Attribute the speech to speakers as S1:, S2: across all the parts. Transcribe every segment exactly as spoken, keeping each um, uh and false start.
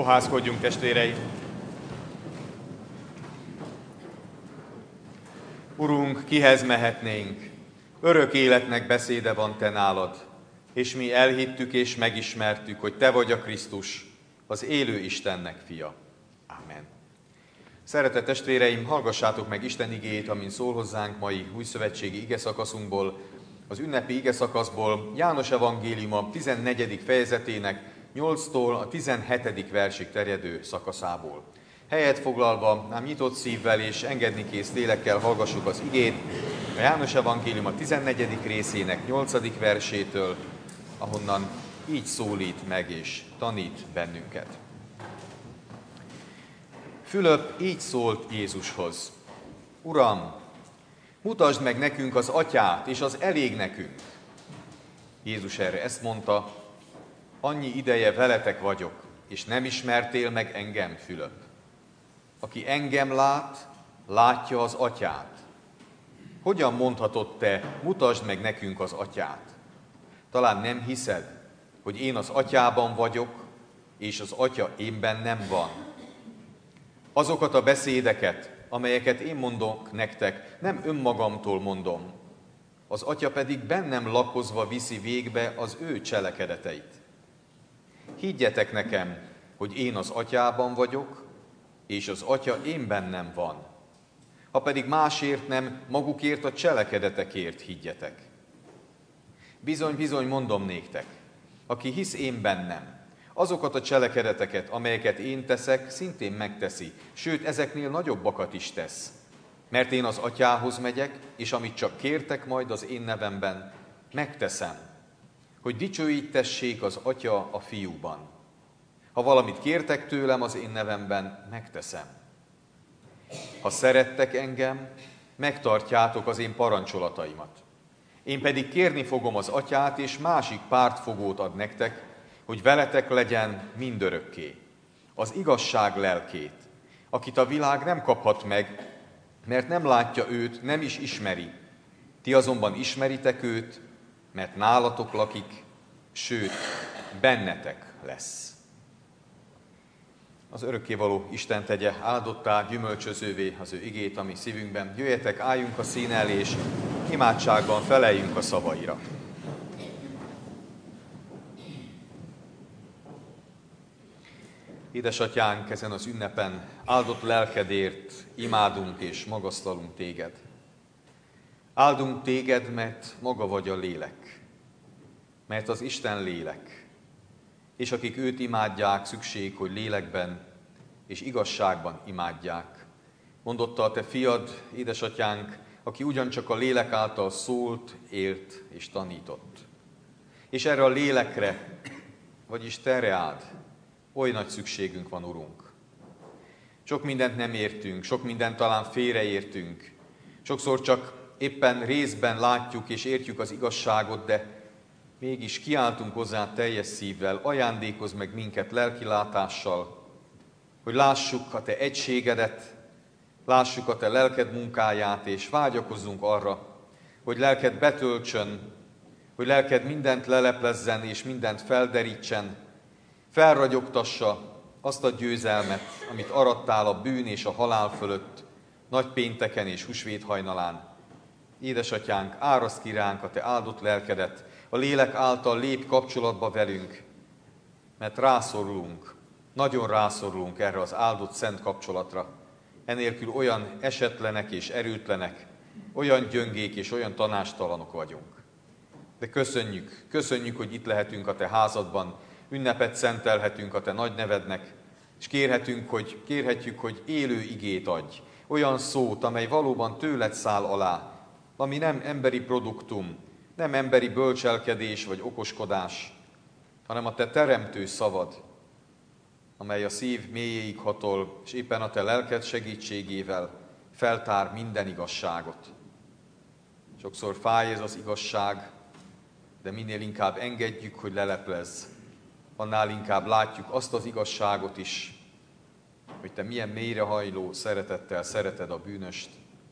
S1: Imaházkodjunk, testvéreim! Urunk, kihez mehetnénk? Örök életnek beszéde van te nálad, és mi elhittük és megismertük, hogy te vagy a Krisztus, az élő Istennek fia. Ámen. Szeretett testvéreim, hallgassátok meg Isten igéjét, amin szól hozzánk mai újszövetségi igeszakaszunkból, az ünnepi igeszakaszból, János evangéliuma tizennegyedik fejezetének nyolctól a tizenhetedik versig terjedő szakaszából. Helyet foglalva, ám nyitott szívvel és engednikész lélekkel hallgassuk az igét, a János evangéliuma tizennegyedik részének nyolcadik versétől, ahonnan így szólít meg és tanít bennünket. Fülöp így szólt Jézushoz: Uram, mutasd meg nekünk az Atyát, és az elég nekünk. Jézus erre ezt mondta: annyi ideje veletek vagyok, és nem ismertél meg engem, Fülöp. Aki engem lát, látja az Atyát. Hogyan mondhatod te, mutasd meg nekünk az Atyát? Talán nem hiszed, hogy én az Atyában vagyok, és az Atya én bennem van. Azokat a beszédeket, amelyeket én mondok nektek, nem önmagamtól mondom. Az Atya pedig bennem lakozva viszi végbe az ő cselekedeteit. Higgyetek nekem, hogy én az Atyában vagyok, és az Atya én bennem van. Ha pedig másért nem, magukért a cselekedetekért higgyetek. Bizony, bizony mondom néktek, aki hisz én bennem, azokat a cselekedeteket, amelyeket én teszek, szintén megteszi, sőt, ezeknél nagyobbakat is tesz. Mert én az Atyához megyek, és amit csak kértek majd az én nevemben, megteszem, hogy dicsőítessék az Atya a Fiúban. Ha valamit kértek tőlem az én nevemben, megteszem. Ha szerettek engem, megtartjátok az én parancsolataimat. Én pedig kérni fogom az Atyát, és másik pártfogót ad nektek, hogy veletek legyen mindörökké, az igazság lelkét, akit a világ nem kaphat meg, mert nem látja őt, nem is ismeri. Ti azonban ismeritek őt, mert nálatok lakik, sőt, bennetek lesz. Az örökkévaló Isten tegye áldottá, gyümölcsözővé az ő igét a mi szívünkben. Jöjjetek, álljunk a szín elé, és imádságban feleljünk a szavaira. Édesatyánk, ezen az ünnepen áldott lelkedért imádunk és magasztalunk téged. Áldunk téged, mert maga vagy a lélek, mert az Isten lélek, és akik őt imádják, szükség, hogy lélekben és igazságban imádják. Mondotta a te fiad, édesatyánk, aki ugyancsak a lélek által szólt, élt és tanított. És erre a lélekre, vagyis te reád, oly nagy szükségünk van, Urunk. Sok mindent nem értünk, sok mindent talán félreértünk. Sokszor csak éppen részben látjuk és értjük az igazságot, de mégis kiáltunk hozzá teljes szívvel, ajándékozz meg minket lelkilátással, hogy lássuk a te egységedet, lássuk a te lelked munkáját, és vágyakozzunk arra, hogy lelked betöltsön, hogy lelked mindent leleplezzen és mindent felderítsen, felragyogtassa azt a győzelmet, amit arattál a bűn és a halál fölött, nagypénteken és húsvét hajnalán. Édesatyánk, áraszd ki ránk a te áldott lelkedet, a lélek által lép kapcsolatba velünk, mert rászorulunk, nagyon rászorulunk erre az áldott szent kapcsolatra. Enélkül olyan esetlenek és erőtlenek, olyan gyöngék és olyan tanástalanok vagyunk. De köszönjük, köszönjük, hogy itt lehetünk a te házadban, ünnepet szentelhetünk a te nagy nevednek, és kérhetünk, hogy, kérhetjük, hogy élő igét adj, olyan szót, amely valóban tőled száll alá, ami nem emberi produktum, nem emberi bölcselkedés vagy okoskodás, hanem a te teremtő szavad, amely a szív mélyéig hatol, és éppen a te lelked segítségével feltár minden igazságot. Sokszor fáj ez az igazság, de minél inkább engedjük, hogy leleplezz, annál inkább látjuk azt az igazságot is, hogy te milyen mélyrehajló szeretettel szereted a bűnöst,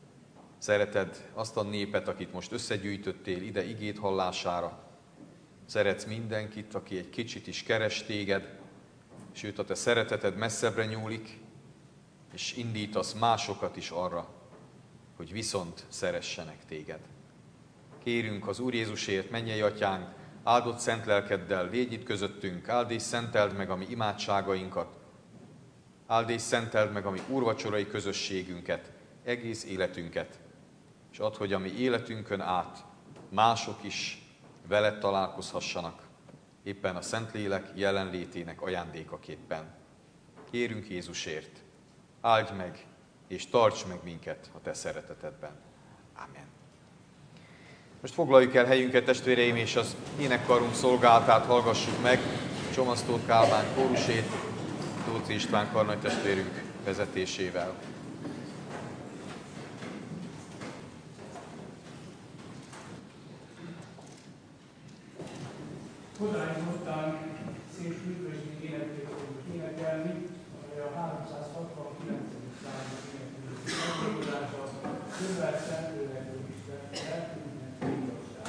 S1: szereted azt a népet, akit most összegyűjtöttél ide igét hallására, szeretsz mindenkit, aki egy kicsit is keres téged, sőt a te szereteted messzebbre nyúlik, és indítasz másokat is arra, hogy viszont szeressenek téged. Kérünk az Úr Jézusért, mennyei atyánk, áldott szent lelkeddel, légy itt közöttünk, áld és szenteld meg a mi imádságainkat, áld és szenteld meg a mi úrvacsorai közösségünket, egész életünket, és add, hogy a mi életünkön át mások is veled találkozhassanak, éppen a Szentlélek jelenlétének ajándékaképpen. Kérünk Jézusért, áldj meg és tarts meg minket a te szeretetedben. Amen. Most foglaljuk el helyünket, testvéreim, és az énekkarunk szolgálatát hallgassuk meg, Csomasztót Kálmán kórusét, Tóth István karnagytestvérünk vezetésével.
S2: Odáig hozzánk szép üdvösségi életét fogjuk énekelni, amely a háromszázhatvankilencedik számos énekelős megoldása, Közel Szentlélekről Isten, lelkünknek igazság.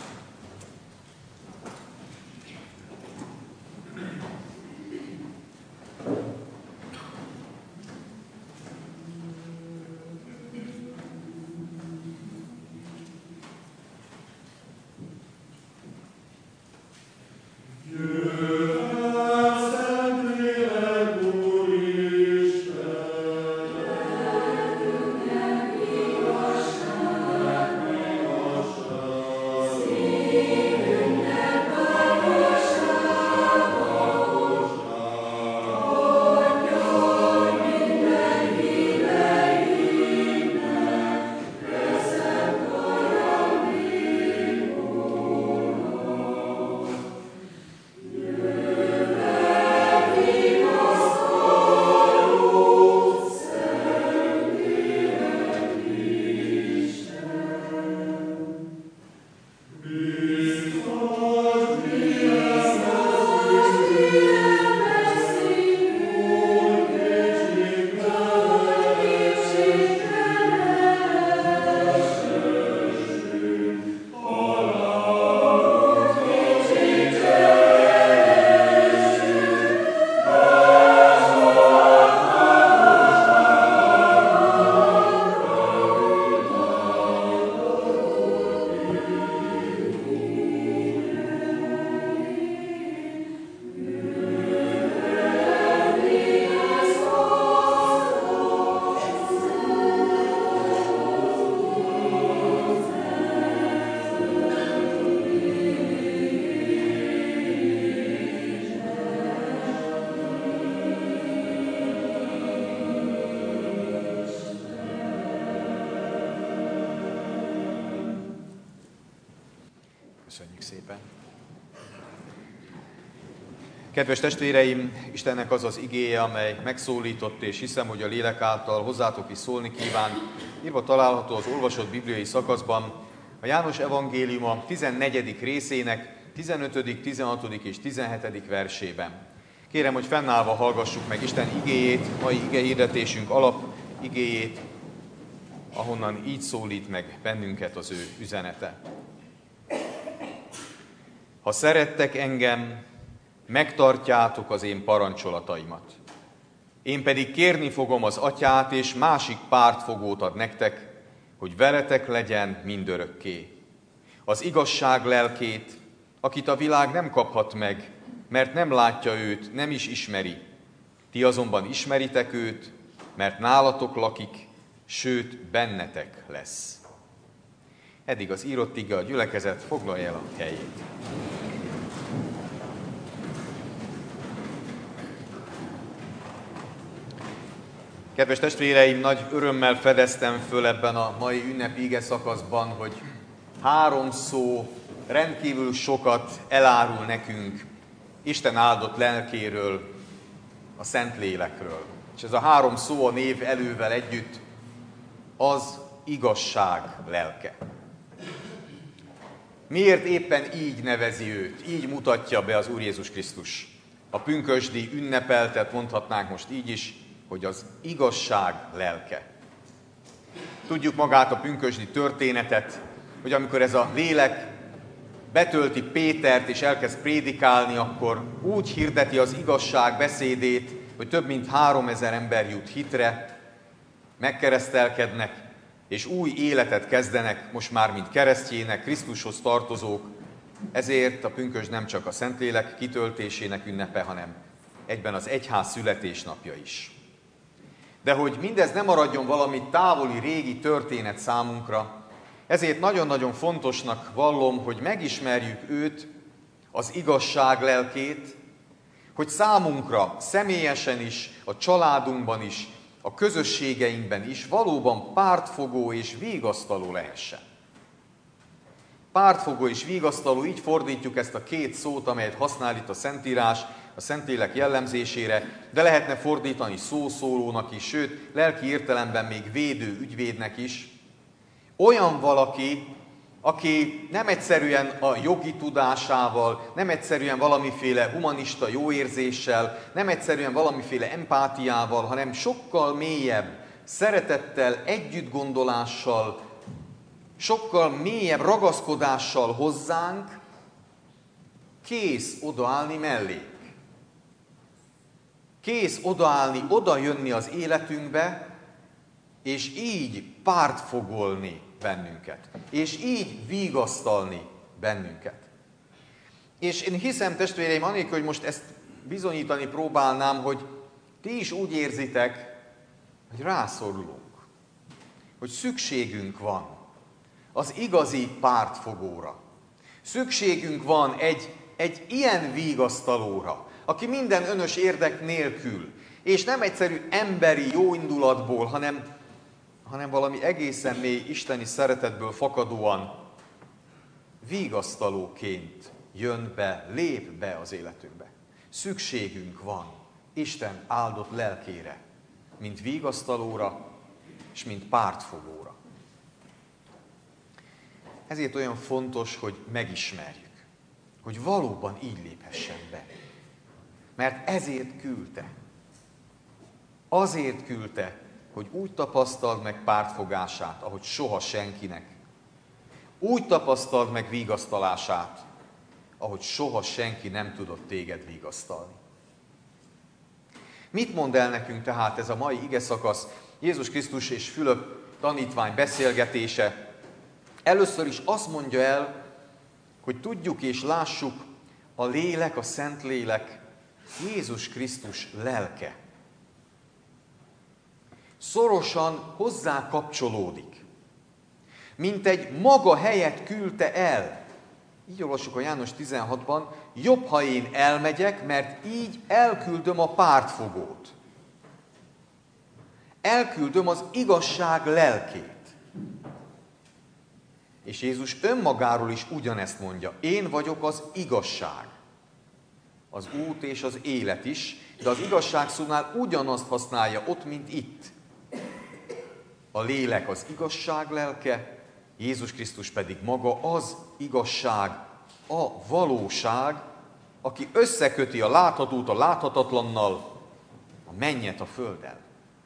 S1: Köszönjük szépen! Kedves testvéreim, Istennek az az igéje, amely megszólított, és hiszem, hogy a lélek által hozzátok is szólni kíván, írva található az olvasott bibliai szakaszban, a János evangéliuma tizennegyedik részének tizenötödik, tizenhatodik és tizenhetedik versében. Kérem, hogy fennállva hallgassuk meg Isten igéjét, mai igehirdetésünk alap igéjét, ahonnan így szólít meg bennünket az ő üzenete. Ha szerettek engem, megtartjátok az én parancsolataimat. Én pedig kérni fogom az Atyát, és másik pártfogót ad nektek, hogy veletek legyen mindörökké. Az igazság lelkét, akit a világ nem kaphat meg, mert nem látja őt, nem is ismeri. Ti azonban ismeritek őt, mert nálatok lakik, sőt bennetek lesz. Eddig az írott ige, a gyülekezet foglalja el a helyét. Kedves testvéreim, nagy örömmel fedeztem föl ebben a mai ünnepi ige szakaszban, hogy három szó rendkívül sokat elárul nekünk Isten áldott lelkéről, a Szentlélekről. És ez a három szó a név elővel együtt az igazság lelke. Miért éppen így nevezi őt, így mutatja be az Úr Jézus Krisztus? A pünkösdi ünnepeltet mondhatnánk most így is, hogy az igazság lelke. Tudjuk magát a pünkösdi történetet, hogy amikor ez a lélek betölti Pétert és elkezd prédikálni, akkor úgy hirdeti az igazság beszédét, hogy több mint háromezer ember jut hitre, megkeresztelkednek, és új életet kezdenek, most már mint keresztjének, Krisztushoz tartozók. Ezért a pünkösd nem csak a Szentlélek kitöltésének ünnepe, hanem egyben az egyház születésnapja is. De hogy mindez nem maradjon valami távoli, régi történet számunkra, ezért nagyon-nagyon fontosnak vallom, hogy megismerjük őt, az igazság lelkét, hogy számunkra személyesen is, a családunkban is, a közösségeinkben is valóban pártfogó és vigasztaló lehessen. Pártfogó és vigasztaló, így fordítjuk ezt a két szót, amelyet használ itt a Szentírás, a Szentlélek jellemzésére, de lehetne fordítani szószólónak is, sőt, lelki értelemben még védő ügyvédnek is. Olyan valaki, aki nem egyszerűen a jogi tudásával, nem egyszerűen valamiféle humanista jóérzéssel, nem egyszerűen valamiféle empátiával, hanem sokkal mélyebb szeretettel, együttgondolással, sokkal mélyebb ragaszkodással hozzánk, kész odaállni mellé. Kész odaállni, oda jönni az életünkbe, és így pártfogolni bennünket. És így vigasztalni bennünket. És én hiszem, testvéreim, anélkül, hogy most ezt bizonyítani próbálnám, hogy ti is úgy érzitek, hogy rászorulunk. Hogy szükségünk van az igazi pártfogóra. Szükségünk van egy, egy ilyen vigasztalóra, aki minden önös érdek nélkül, és nem egyszerű emberi jóindulatból, hanem, hanem valami egészen mély isteni szeretetből fakadóan vigasztalóként jön be, lép be az életünkbe. Szükségünk van Isten áldott lelkére, mint vigasztalóra és mint pártfogóra. Ezért olyan fontos, hogy megismerjük, hogy valóban így léphessen be. Mert ezért küldte. Azért küldte, hogy úgy tapasztald meg pártfogását, ahogy soha senkinek. Úgy tapasztald meg vigasztalását, ahogy soha senki nem tudott téged vigasztalni. Mit mond el nekünk tehát ez a mai igeszakasz, Jézus Krisztus és Fülöp tanítvány beszélgetése? Először is azt mondja el, hogy tudjuk és lássuk, a lélek, a Szentlélek, Jézus Krisztus lelke. Szorosan hozzá kapcsolódik. Mint egy maga helyet küldte el. Így olvassuk a János tizenhatban, jobb, ha én elmegyek, mert így elküldöm a pártfogót. Elküldöm az igazság lelkét. És Jézus önmagáról is ugyanezt mondja. Én vagyok az igazság. Az út és az élet is, de az igazság szónál ugyanazt használja ott, mint itt. A lélek az igazság lelke, Jézus Krisztus pedig maga az igazság, a valóság, aki összeköti a láthatót a láthatatlannal, a mennyet a földdel.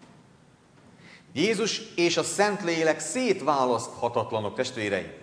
S1: Jézus és a Szentlélek szétválaszthatatlanok, testvéreim.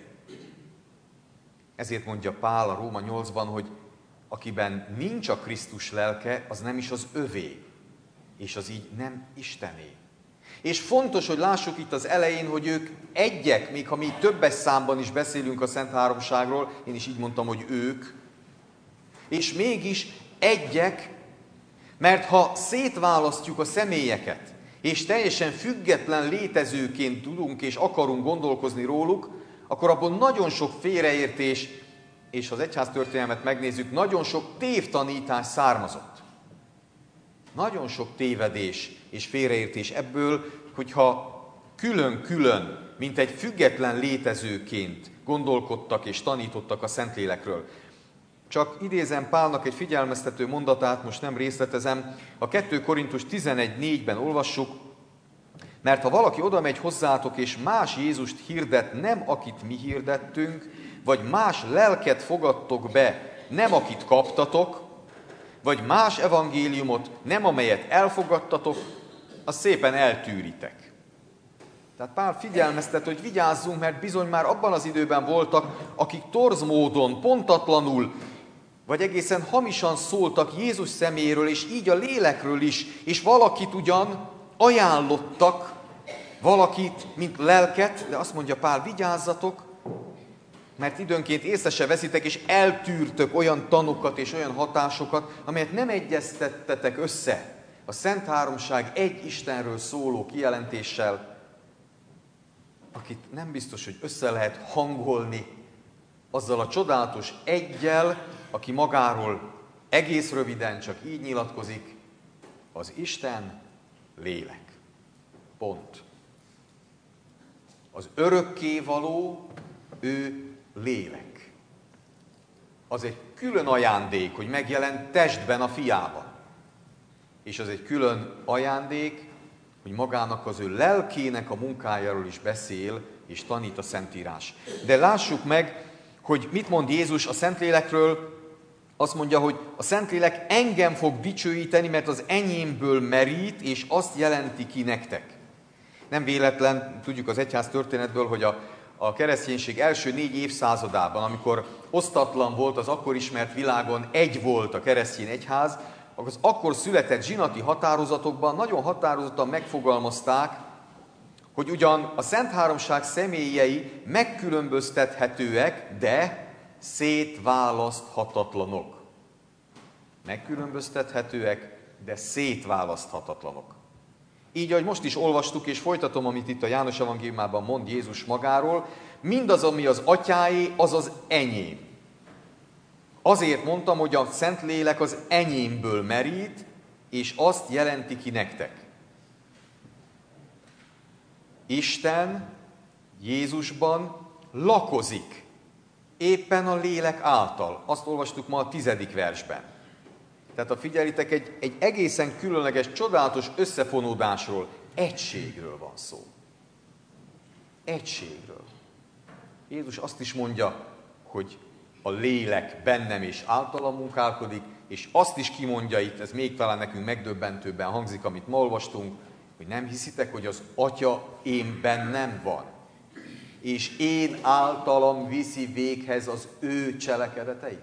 S1: Ezért mondja Pál a Róma nyolcban, hogy akiben nincs a Krisztus lelke, az nem is az övé, és az így nem Istené. És fontos, hogy lássuk itt az elején, hogy ők egyek, még ha mi többes számban is beszélünk a Szent Háromságról, én is így mondtam, hogy ők, és mégis egyek, mert ha szétválasztjuk a személyeket, és teljesen független létezőként tudunk és akarunk gondolkozni róluk, akkor abból nagyon sok félreértés, és ha az egyháztörténelmet megnézzük, nagyon sok tévtanítás származott. Nagyon sok tévedés és félreértés ebből, hogyha külön-külön, mint egy független létezőként gondolkodtak és tanítottak a Szentlélekről. Csak idézem Pálnak egy figyelmeztető mondatát, most nem részletezem, a kettő Korintus tizenegy négyben olvassuk, mert ha valaki oda megy hozzátok, és más Jézust hirdet, nem akit mi hirdettünk, vagy más lelket fogadtok be, nem akit kaptatok, vagy más evangéliumot, nem amelyet elfogadtatok, azt szépen eltűritek. Tehát Pál figyelmeztet, hogy vigyázzunk, mert bizony már abban az időben voltak, akik torz módon, pontatlanul vagy egészen hamisan szóltak Jézus személyéről, és így a lélekről is, és valakit ugyan ajánlottak, valakit, mint lelket, de azt mondja Pál, vigyázzatok, mert időnként észre se veszitek, és eltűrtök olyan tanokat és olyan hatásokat, amelyet nem egyeztettetek össze a Szent Háromság egy Istenről szóló kijelentéssel, akit nem biztos, hogy össze lehet hangolni azzal a csodálatos eggyel, aki magáról egész röviden csak így nyilatkozik, az Isten lélek. Pont. Az örökkévaló, ő lélek. Az egy külön ajándék, hogy megjelent testben a fiában. És az egy külön ajándék, hogy magának az ő lelkének a munkájáról is beszél, és tanít a Szentírás. De lássuk meg, hogy mit mond Jézus a Szentlélekről. Azt mondja, hogy a Szentlélek engem fog dicsőíteni, mert az enyémből merít, és azt jelenti ki nektek. Nem véletlen, tudjuk az egyház történetből, hogy a, a kereszténység első négy évszázadában, amikor osztatlan volt az akkor ismert világon, egy volt a keresztény egyház, az akkor született zsinati határozatokban nagyon határozottan megfogalmazták, hogy ugyan a Szent Háromság személyei megkülönböztethetőek, de szétválaszthatatlanok. Megkülönböztethetőek, de szétválaszthatatlanok. Így, ahogy most is olvastuk, és folytatom, amit itt a János evangéliumában mond Jézus magáról, mindaz, ami az atyáé, az az enyém. Azért mondtam, hogy a Szentlélek az enyémből merít, és azt jelenti ki nektek. Isten Jézusban lakozik, éppen a lélek által. Azt olvastuk ma a tizedik versben. Tehát ha figyelitek, egy, egy egészen különleges, csodálatos összefonódásról, egységről van szó. Egységről. Jézus azt is mondja, hogy a lélek bennem és általam munkálkodik, és azt is kimondja itt, ez még talán nekünk megdöbbentőbben hangzik, amit ma olvastunk, hogy nem hiszitek, hogy az Atya én bennem van, és én általam viszi véghez az ő cselekedeteit.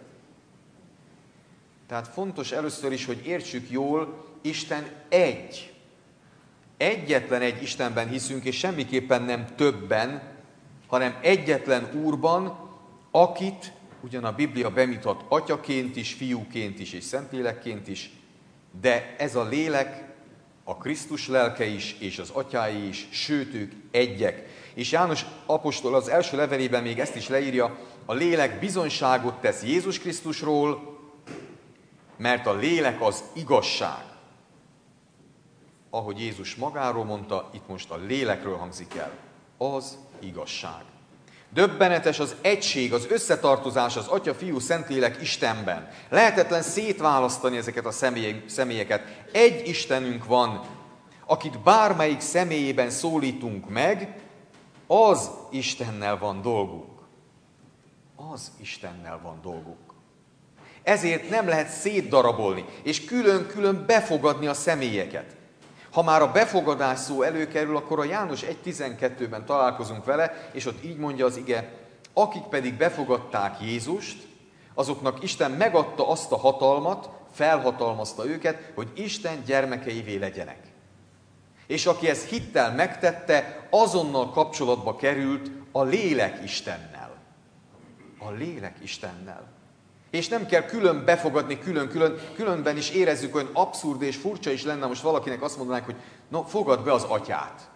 S1: Tehát fontos először is, hogy értsük jól, Isten egy. Egyetlen egy Istenben hiszünk, és semmiképpen nem többen, hanem egyetlen Úrban, akit ugyan a Biblia bemutat atyaként is, fiúként is és Szentlélekként is, de ez a lélek, a Krisztus lelke is, és az atyái is, sőt ők egyek. És János apostol az első levelében még ezt is leírja, a lélek bizonyságot tesz Jézus Krisztusról, mert a lélek az igazság. Ahogy Jézus magáról mondta, itt most a lélekről hangzik el. Az igazság. Döbbenetes az egység, az összetartozás, az Atya, Fiú, Szentlélek Istenben. Lehetetlen szétválasztani ezeket a személyeket. Egy Istenünk van, akit bármelyik személyében szólítunk meg, az Istennel van dolgunk. Az Istennel van dolgunk. Ezért nem lehet szétdarabolni, és külön-külön befogadni a személyeket. Ha már a befogadás szó előkerül, akkor a János egy tizenkettőben találkozunk vele, és ott így mondja az ige, akik pedig befogadták Jézust, azoknak Isten megadta azt a hatalmat, felhatalmazta őket, hogy Isten gyermekeivé legyenek. És aki ezt hittel megtette, azonnal kapcsolatba került a lélek Istennel. A lélek Istennel. És nem kell külön befogadni, külön-külön, különben is érezzük, hogy abszurd és furcsa is lenne, most valakinek azt mondanánk, hogy no, fogadd be az atyát.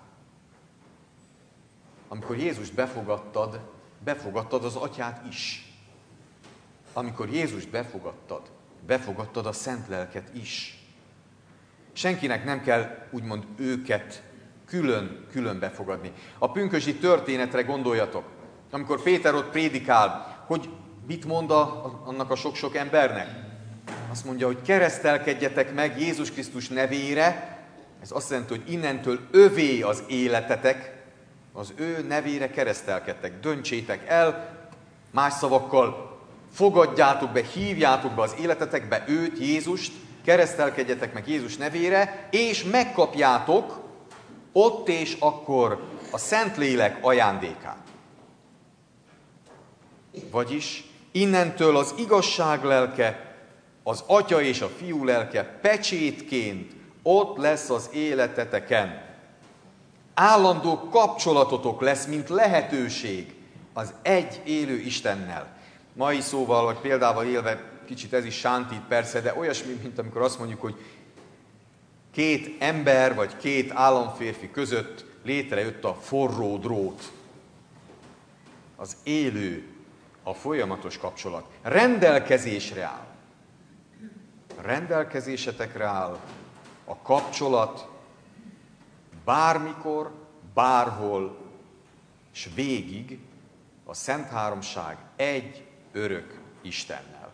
S1: Amikor Jézust befogadtad, befogadtad az atyát is. Amikor Jézust befogadtad, befogadtad a Szent Lelket is. Senkinek nem kell úgymond őket külön-külön befogadni. A pünkösdi történetre gondoljatok. Amikor Péter ott prédikál, hogy mit mond a, annak a sok-sok embernek? Azt mondja, hogy keresztelkedjetek meg Jézus Krisztus nevére, ez azt jelenti, hogy innentől övé az életetek, az ő nevére keresztelkedtek, döntsétek el, más szavakkal fogadjátok be, hívjátok be az életetekbe őt, Jézust, keresztelkedjetek meg Jézus nevére, és megkapjátok ott és akkor a Szentlélek ajándékát. Vagyis Innentől az igazság lelke, az Atya és a Fiú lelke pecsétként ott lesz az életeteken. Állandó kapcsolatotok lesz, mint lehetőség az egy élő Istennel. Mai szóval, vagy példával élve, kicsit ez is sántít persze, de olyasmi, mint amikor azt mondjuk, hogy két ember, vagy két államférfi között létrejött a forró drót. Az élő, a folyamatos kapcsolat. Rendelkezésre áll. Rendelkezésetekre áll a kapcsolat bármikor, bárhol, és végig a Szent Háromság egy örök Istennel.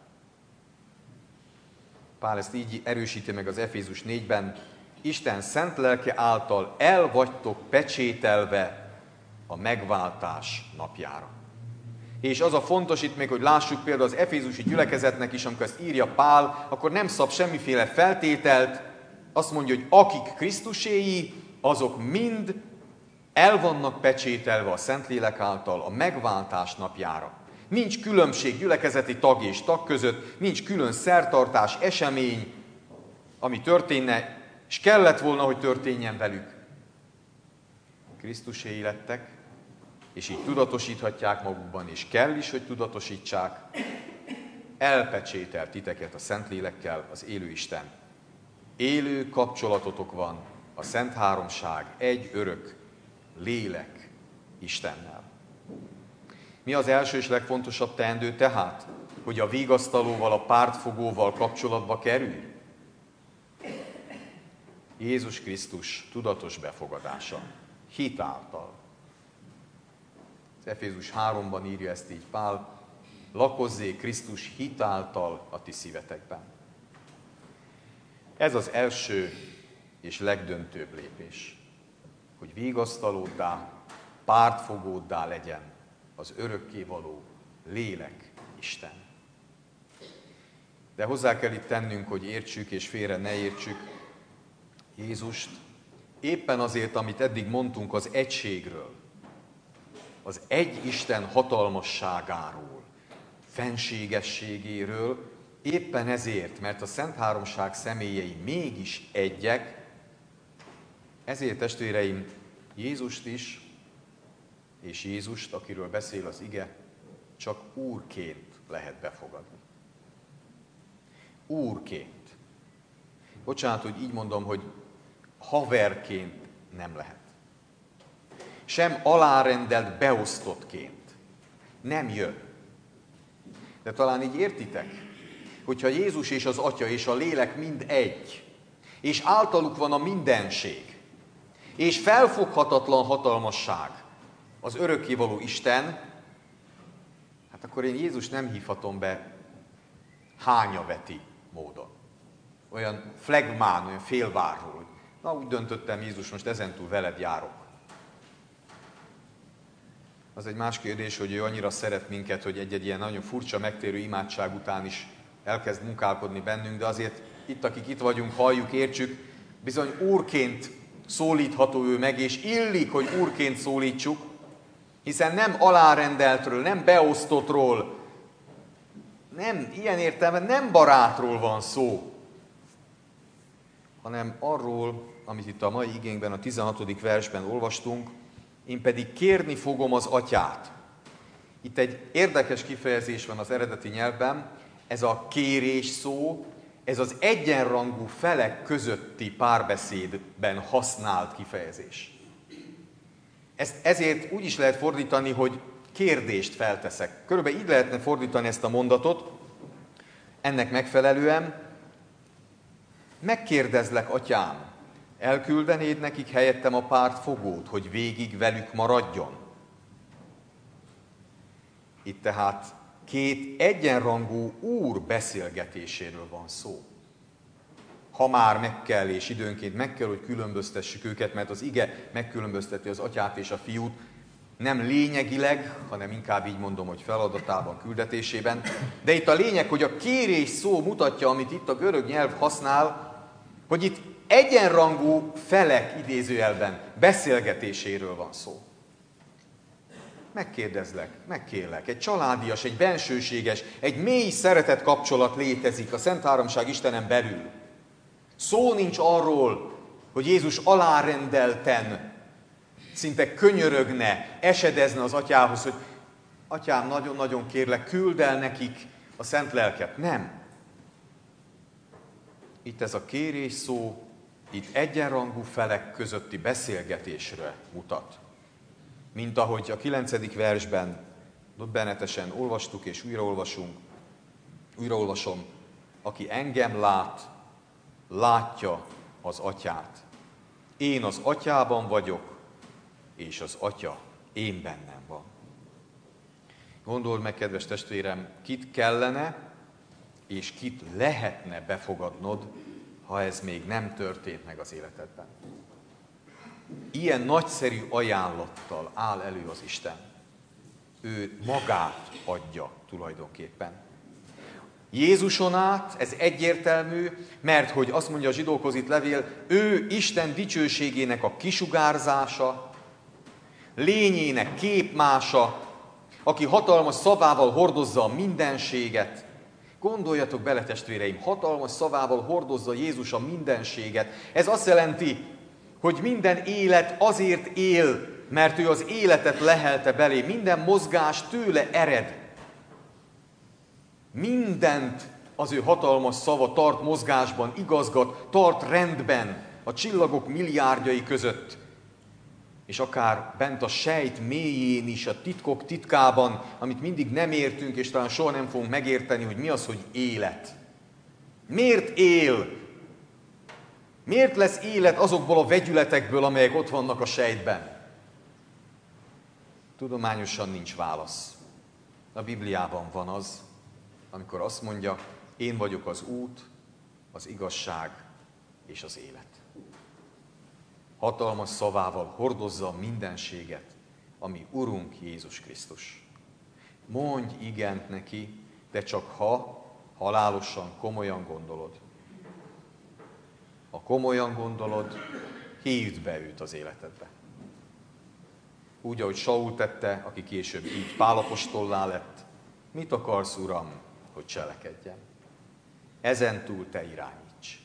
S1: Pál ezt így erősíti meg az Efézus négyben, Isten szent lelke által el vagytok pecsételve a megváltás napjára. És az a fontos itt még, hogy lássuk például az efézusi gyülekezetnek is, amikor ezt írja Pál, akkor nem szab semmiféle feltételt, azt mondja, hogy akik Krisztuséi, azok mind el vannak pecsételve a Szentlélek által a megváltás napjára. Nincs különbség gyülekezeti tag és tag között, nincs külön szertartás, esemény, ami történne, és kellett volna, hogy történjen velük. Krisztuséi lettek, és így tudatosíthatják magukban, és kell is, hogy tudatosítsák, elpecsételt titeket a Szentlélekkel az élő Isten. Élő kapcsolatotok van a Szent Háromság egy örök lélek Istennel. Mi az első és legfontosabb teendő tehát, hogy a vigasztalóval, a pártfogóval kapcsolatba kerülj? Jézus Krisztus tudatos befogadása, hit által. Az Efézus háromban írja ezt így Pál, lakozzék Krisztus hit által a ti szívetekben. Ez az első és legdöntőbb lépés, hogy vigasztalóddá, pártfogóddá legyen az örökkévaló lélek Isten. De hozzá kell itt tennünk, hogy értsük és félre ne értsük Jézust, éppen azért, amit eddig mondtunk az egységről, az egy Isten hatalmasságáról, fenségességéről, éppen ezért, mert a Szent Háromság személyei mégis egyek, ezért testvéreim, Jézust is, és Jézust, akiről beszél az ige, csak Úrként lehet befogadni. Úrként. Bocsánat, hogy így mondom, hogy haverként nem lehet. Sem alárendelt beosztottként. Nem jön. De talán így értitek, hogyha Jézus és az Atya és a Lélek mind egy, és általuk van a mindenség, és felfoghatatlan hatalmasság, az örökkévaló Isten, hát akkor én Jézus nem hívhatom be hányaveti módon. Olyan flegmán, olyan félvárról, hogy na úgy döntöttem, Jézus, most ezentúl veled járok. Az egy más kérdés, hogy ő annyira szeret minket, hogy egy-egy ilyen nagyon furcsa, megtérő imádság után is elkezd munkálkodni bennünk, de azért itt, akik itt vagyunk, halljuk, értsük, bizony Úrként szólítható ő meg, és illik, hogy Úrként szólítsuk, hiszen nem alárendeltről, nem beosztottról, nem, ilyen értelemben nem barátról van szó, hanem arról, amit itt a mai igénkben, a tizenhatodik versben olvastunk, én pedig kérni fogom az Atyát. Itt egy érdekes kifejezés van az eredeti nyelvben, ez a kérés szó, ez az egyenrangú felek közötti párbeszédben használt kifejezés. Ezt ezért úgy is lehet fordítani, hogy kérdést felteszek. Körülbelül így lehetne fordítani ezt a mondatot, ennek megfelelően, megkérdezlek, Atyám, elküldenéd nekik helyettem a pártfogót, hogy végig velük maradjon? Itt tehát két egyenrangú úr beszélgetéséről van szó. Ha már meg kell, és időnként meg kell, hogy különböztessük őket, mert az ige megkülönbözteti az Atyát és a Fiút, nem lényegileg, hanem inkább így mondom, hogy feladatában, küldetésében. De itt a lényeg, hogy a kérés szó mutatja, amit itt a görög nyelv használ, hogy itt egyenrangú felek idézőjelben beszélgetéséről van szó. megkérdezlek, megkérlek, egy családias, egy bensőséges, egy mély szeretet kapcsolat létezik a Szent Háromság Istenen belül. Szó nincs arról, hogy Jézus alárendelten, szinte könyörögne, esedezne az atyához, hogy atyám, nagyon-nagyon kérlek, küld el nekik a szent lelket. Nem. Itt ez a kérés szó, itt egyenrangú felek közötti beszélgetésre mutat. Mint ahogy a kilencedik versben döbbenetesen olvastuk és újraolvasunk, újraolvasom, aki engem lát, látja az atyát. Én az atyában vagyok, és az atya én bennem van. Gondold meg, kedves testvérem, kit kellene és kit lehetne befogadnod, ha ez még nem történt meg az életedben. Ilyen nagyszerű ajánlattal áll elő az Isten. Ő magát adja tulajdonképpen. Jézuson át, ez egyértelmű, mert hogy azt mondja a zsidókhoz itt levél, ő Isten dicsőségének a kisugárzása, lényének képmása, aki hatalmas szavával hordozza a mindenséget. Gondoljatok bele, testvéreim, hatalmas szavával hordozza Jézus a mindenséget. Ez azt jelenti, hogy minden élet azért él, mert ő az életet lehelte belé. Minden mozgás tőle ered. Mindent az ő hatalmas szava tart mozgásban, igazgat, tart rendben a csillagok milliárdjai között. És akár bent a sejt mélyén is, a titkok titkában, amit mindig nem értünk, és talán soha nem fogunk megérteni, hogy mi az, hogy élet. Miért él? Miért lesz élet azokból a vegyületekből, amelyek ott vannak a sejtben? Tudományosan nincs válasz. A Bibliában van az, amikor azt mondja, én vagyok az út, az igazság és az élet. Hatalmas szavával hordozza a mindenséget, ami Urunk Jézus Krisztus. Mondj igent neki, de csak ha halálosan, komolyan gondolod. Ha komolyan gondolod, hívd be őt az életedbe. Úgy, ahogy Saul tette, aki később így Pál apostollá lett. Mit akarsz, Uram, hogy cselekedjem? Ezentúl te irányíts.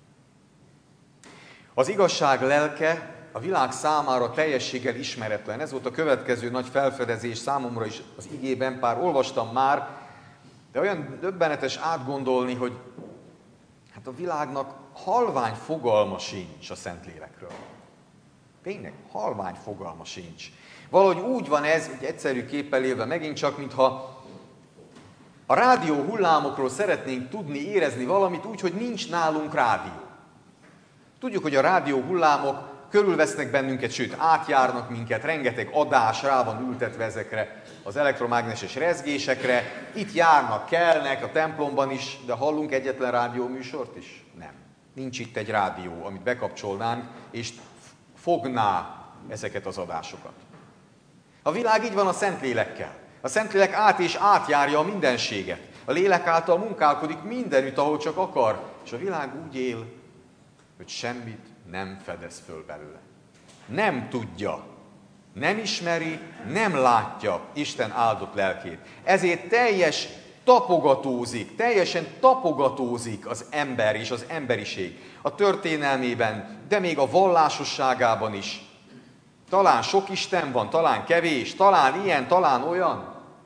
S1: Az igazság lelke a világ számára teljességgel ismeretlen. Ez volt a következő nagy felfedezés számomra is az igében, pár olvastam már, de olyan döbbenetes átgondolni, hogy hát a világnak halvány fogalma sincs a Szentlélekről. Tényleg, halvány fogalma sincs. Valahogy úgy van ez, egy egyszerű képpel élve megint csak, mintha a rádió hullámokról szeretnénk tudni, érezni valamit úgy, hogy nincs nálunk rádió. Tudjuk, hogy a rádió hullámok körülvesznek bennünket, sőt átjárnak minket, rengeteg adás rá van ültetve ezekre az elektromágneses rezgésekre. Itt járnak, kelnek, a templomban is, de hallunk egyetlen rádióműsort is? Nem. Nincs itt egy rádió, amit bekapcsolnánk, és fogná ezeket az adásokat. A világ így van a Szentlélekkel. A Szentlélek át és átjárja a mindenséget. A lélek által munkálkodik mindenütt, ahol csak akar. És a világ úgy él, hogy semmit nem fedez föl belőle. Nem tudja, nem ismeri, nem látja Isten áldott lelkét. Ezért teljes tapogatózik, teljesen tapogatózik az ember és az emberiség. A történelmében, de még a vallásosságában is. Talán sok Isten van, talán kevés, talán ilyen, talán olyan.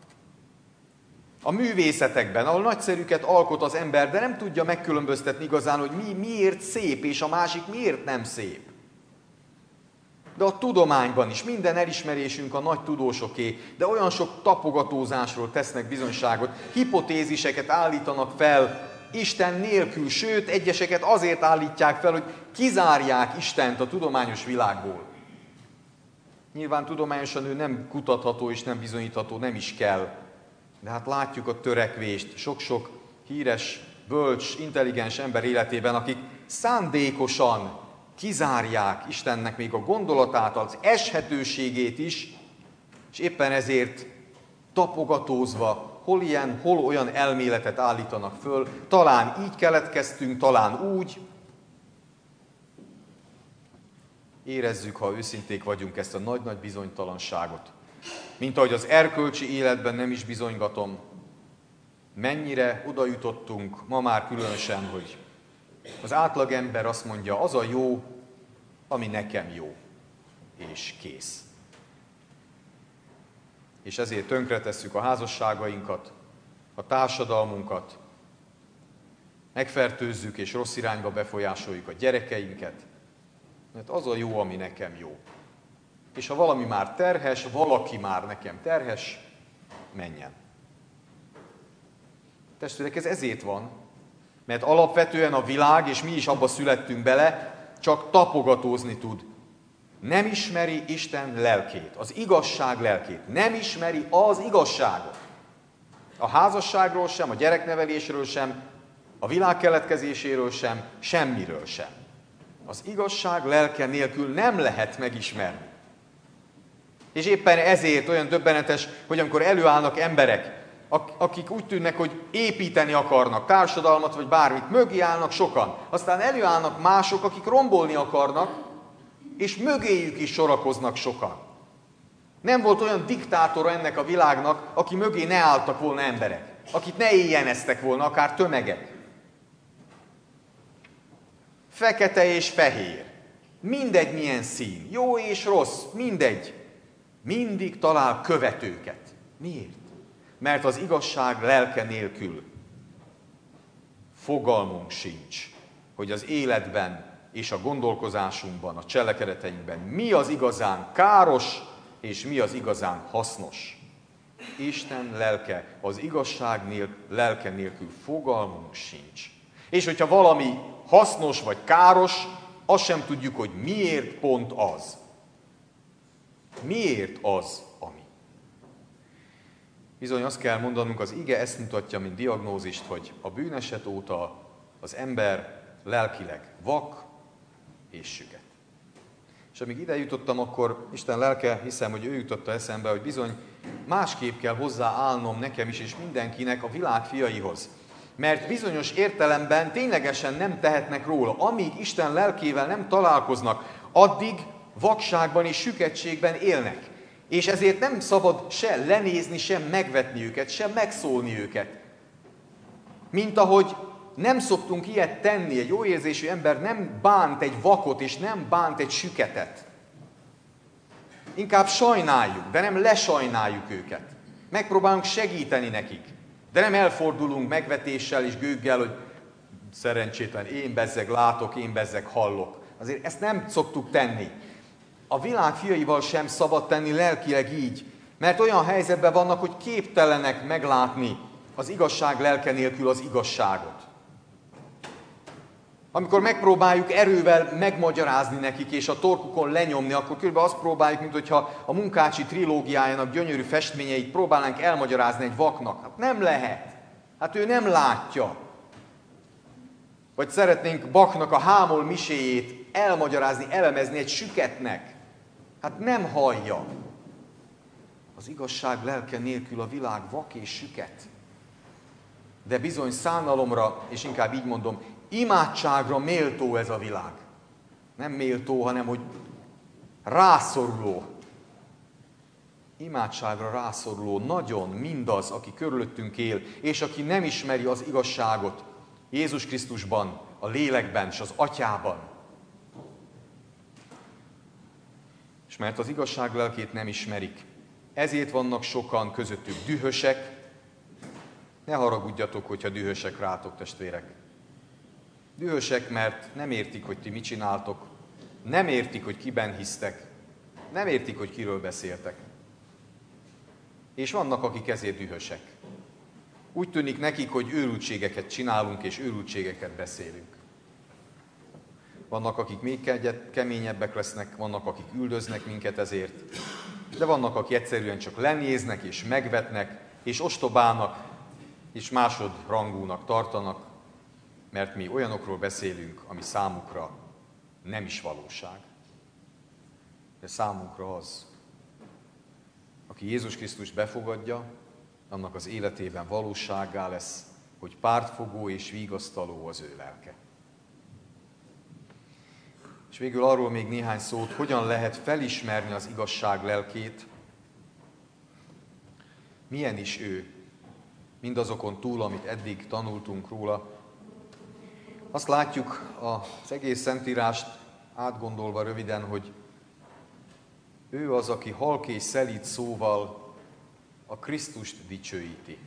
S1: A művészetekben, ahol nagyszerűket alkot az ember, de nem tudja megkülönböztetni igazán, hogy mi miért szép, és a másik miért nem szép. De a tudományban is minden elismerésünk a nagy tudósoké, de olyan sok tapogatózásról tesznek bizonyságot, hipotéziseket állítanak fel Isten nélkül, sőt, egyeseket azért állítják fel, hogy kizárják Istent a tudományos világból. Nyilván tudományosan ő nem kutatható és nem bizonyítható, nem is kell. De hát látjuk a törekvést sok-sok híres, bölcs, intelligens ember életében, akik szándékosan kizárják Istennek még a gondolatát, az eshetőségét is, és éppen ezért tapogatózva, hol ilyen, hol olyan elméletet állítanak föl, talán így keletkeztünk, talán úgy. Érezzük, ha őszinték vagyunk, ezt a nagy-nagy bizonytalanságot. mint ahogy az erkölcsi életben nem is bizonygatom, mennyire oda jutottunk ma már különösen, hogy az átlagember azt mondja, az a jó, ami nekem jó, és kész. És ezért tönkretesszük a házasságainkat, a társadalmunkat, megfertőzzük és rossz irányba befolyásoljuk a gyerekeinket, mert az a jó, ami nekem jó. És ha valami már terhes, valaki már nekem terhes, menjen. Testvérek, ez ezért van, mert alapvetően a világ, és mi is abba születtünk bele, csak tapogatózni tud. Nem ismeri Isten lelkét, az igazság lelkét. Nem ismeri az igazságot. A házasságról sem, a gyereknevelésről sem, a világ keletkezéséről sem, semmiről sem. Az igazság lelke nélkül nem lehet megismerni. És éppen ezért olyan döbbenetes, hogy amikor előállnak emberek, akik úgy tűnnek, hogy építeni akarnak társadalmat, vagy bármit, mögé állnak sokan. Aztán előállnak mások, akik rombolni akarnak, és mögéjük is sorakoznak sokan. Nem volt olyan diktátora ennek a világnak, aki mögé ne álltak volna emberek, akit ne éjjeneztek volna, akár tömegek. Fekete és fehér, mindegy milyen szín, jó és rossz, mindegy. Mindig talál követőket. Miért? Mert az igazság lelke nélkül fogalmunk sincs, hogy az életben és a gondolkozásunkban, a cselekedeteinkben mi az igazán káros, és mi az igazán hasznos. Isten lelke, az igazság nélkül, lelke nélkül fogalmunk sincs. És hogyha valami hasznos vagy káros, azt sem tudjuk, hogy miért pont az. Miért az, ami? Bizony azt kell mondanunk, az ige ezt mutatja, mint diagnózist, hogy a bűneset óta az ember lelkileg vak és süket. És amíg ide jutottam, akkor Isten lelke, hiszem, hogy ő jutotta eszembe, hogy bizony másképp kell hozzáállnom nekem is, és mindenkinek a világ fiaihoz. Mert bizonyos értelemben ténylegesen nem tehetnek róla. Amíg Isten lelkével nem találkoznak, addig vakságban és süketségben élnek. És ezért nem szabad se lenézni, sem megvetni őket, sem megszólni őket. Mint ahogy nem szoktunk ilyet tenni, egy jó érzésű ember nem bánt egy vakot, és nem bánt egy süketet. Inkább sajnáljuk, de nem lesajnáljuk őket. Megpróbálunk segíteni nekik, de nem elfordulunk megvetéssel és gőggel, hogy szerencsétlen, én bezzeg látok, én bezzeg hallok. Azért ezt nem szoktuk tenni. A világ fiaival sem szabad tenni lelkileg így, mert olyan helyzetben vannak, hogy képtelenek meglátni az igazság lelke nélkül az igazságot. Amikor megpróbáljuk erővel megmagyarázni nekik, és a torkukon lenyomni, akkor kb. Azt próbáljuk, mint hogyha a Munkácsi trilógiájának gyönyörű festményeit próbálnánk elmagyarázni egy vaknak. Hát nem lehet. Hát ő nem látja. Vagy szeretnénk Bachnak a Hámol miséjét elmagyarázni, elemezni egy süketnek. Hát nem hallja. Az igazság lelke nélkül a világ vak és süket. De bizony szánalomra, és inkább így mondom, imádságra méltó ez a világ. Nem méltó, hanem hogy rászoruló. Imádságra rászoruló nagyon mindaz, aki körülöttünk él, és aki nem ismeri az igazságot Jézus Krisztusban, a lélekben és az Atyában. És mert az igazság lelkét nem ismerik, ezért vannak sokan közöttük dühösek. Ne haragudjatok, hogyha dühösek rátok, testvérek. Dühösek, mert nem értik, hogy ti mit csináltok, nem értik, hogy kiben hisztek, nem értik, hogy kiről beszéltek. És vannak, akik ezért dühösek. Úgy tűnik nekik, hogy őrültségeket csinálunk, és őrültségeket beszélünk. Vannak, akik még keményebbek lesznek, vannak, akik üldöznek minket ezért, de vannak, akik egyszerűen csak lenéznek, és megvetnek, és ostobának, és másodrangúnak tartanak, mert mi olyanokról beszélünk, ami számukra nem is valóság. De számunkra az, aki Jézus Krisztust befogadja, annak az életében valósággá lesz, hogy pártfogó és vigasztaló az ő lelke. És végül arról még néhány szót, hogyan lehet felismerni az igazság lelkét, Milyen is ő, mindazokon túl, amit eddig tanultunk róla. Azt látjuk az egész Szentírást átgondolva röviden, hogy ő az, aki halk és szelíd szóval a Krisztust dicsőíti.